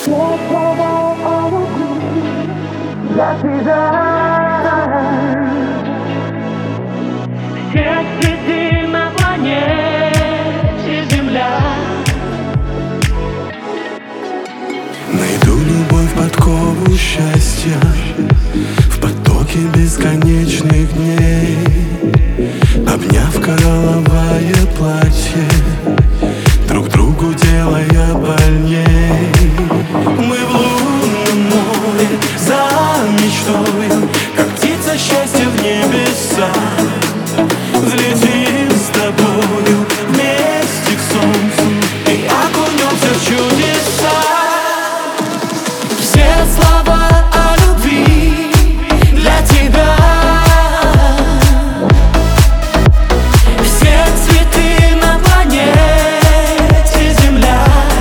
для тебя. Все цветы на планете Земля. Найду любовь, подкову счастья в потоке бесконечных дней, обняв коралловое платье, друг другу делая больней. Мы в лунном море за мечтой, как птица счастья в небеса. Взлетим с тобою вместе к солнцу и окунемся в чудеса. Все слова о любви для тебя. Все цветы на планете Земля.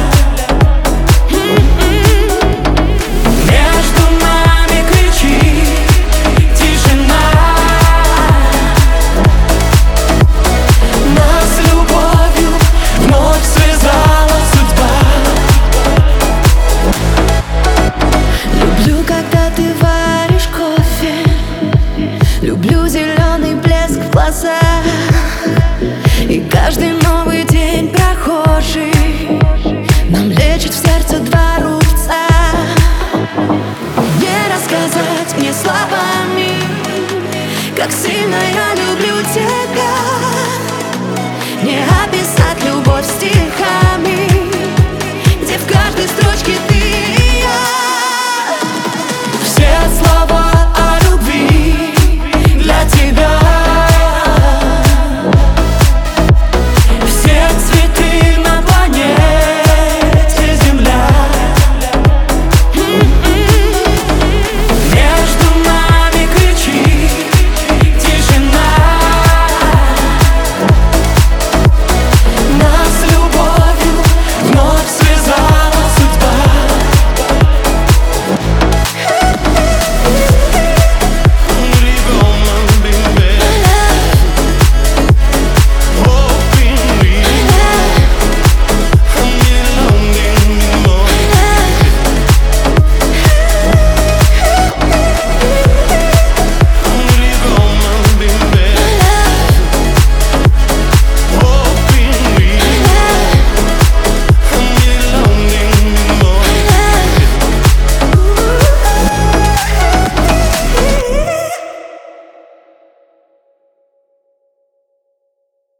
Между нами кричит тишина. Нас любовью вновь связала судьба. Люблю, когда ты варишь кофе. Люблю зеленый блеск в глазах. И каждый новый день прохожий нам лечит в сердце два рубца. Не рассказать мне словами, как сильно я люблю тебя. Не описать любовь стихами.